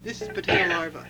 This is potato larva.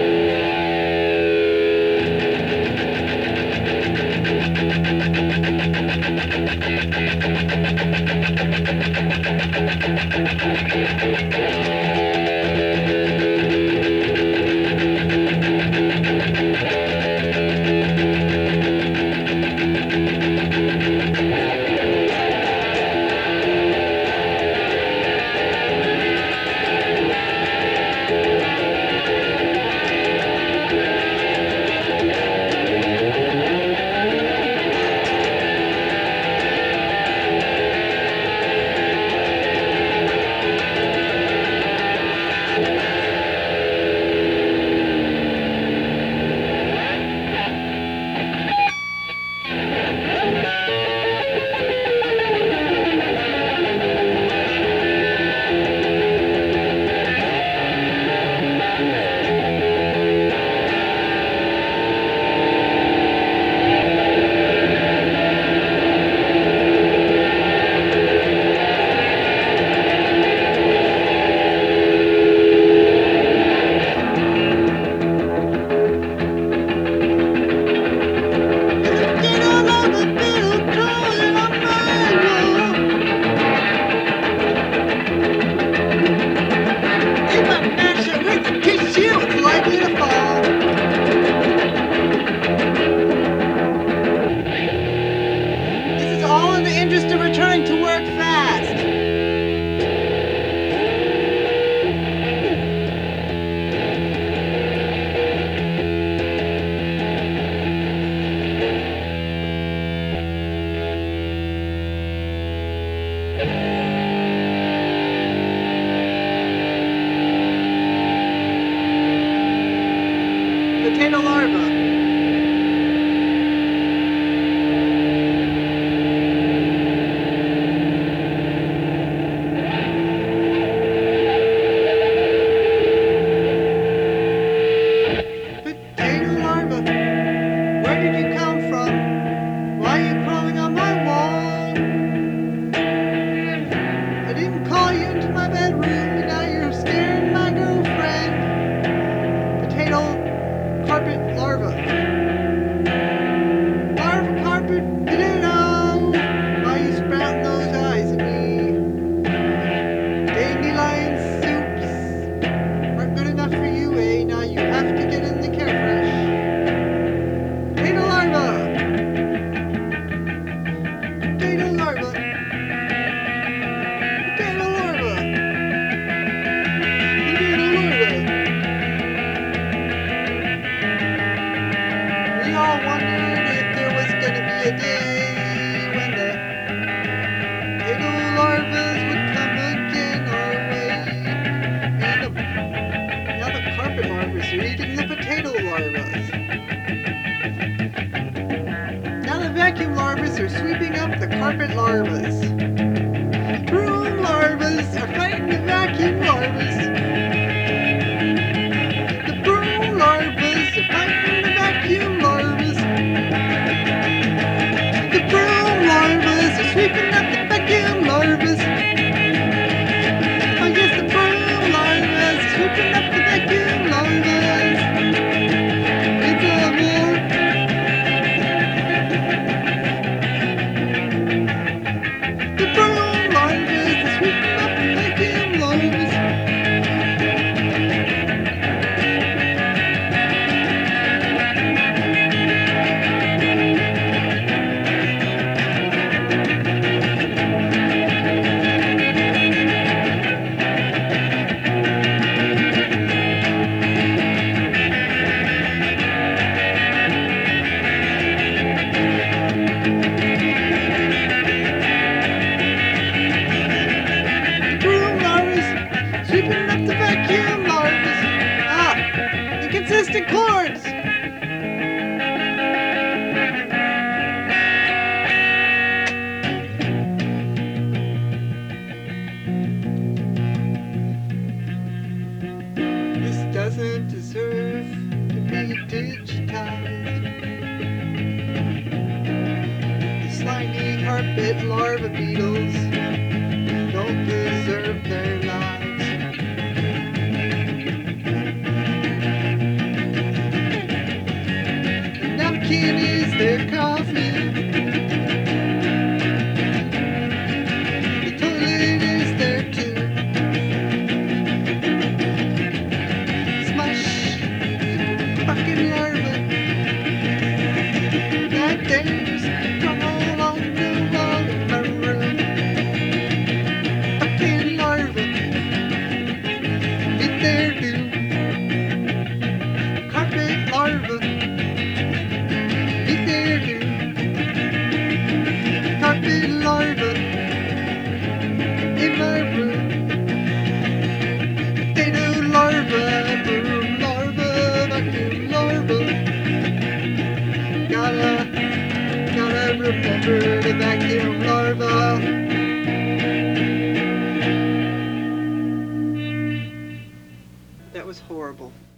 Potato larva. Potato larva. Where did you come from? Why are you crawling on my wall? I didn't call you into my bedroom, and now you're scaring my girlfriend. Potato carpet larva. Larva carpet potato. Why are you sprouting those eyes at me? Dandelion soups aren't good enough for you, eh? Now you have to get in the Carefresh. Potato larva. Potato larva. Potato larva. Potato larva. We all wondered if there was gonna be a day when the potato larvas would come again our way. And now the carpet larvas are eating the potato larvas. Now the vacuum larvas are sweeping up the carpet larvas. Broom larvas are fighting the vacuum larvas. The broom larvas are fighting the vacuum larvas. The broom larvas are sweeping up the vacuum larvas. Oh yes, the broom larvas are sweeping up the vacuum larvas. It's a war. The broom larvas are sweeping up the vacuum larvas. The broom larvas sweeping up the vacuum larvas. Ah, inconsistent chords. This doesn't deserve to be digitized. The slimy carpet larva beetles don't deserve their lives. there too. Carpet larva, he's there too. Carpet larva in my room. Potato larva, broom larva, vacuum larva. Gotta remember the vacuum larva. That was horrible.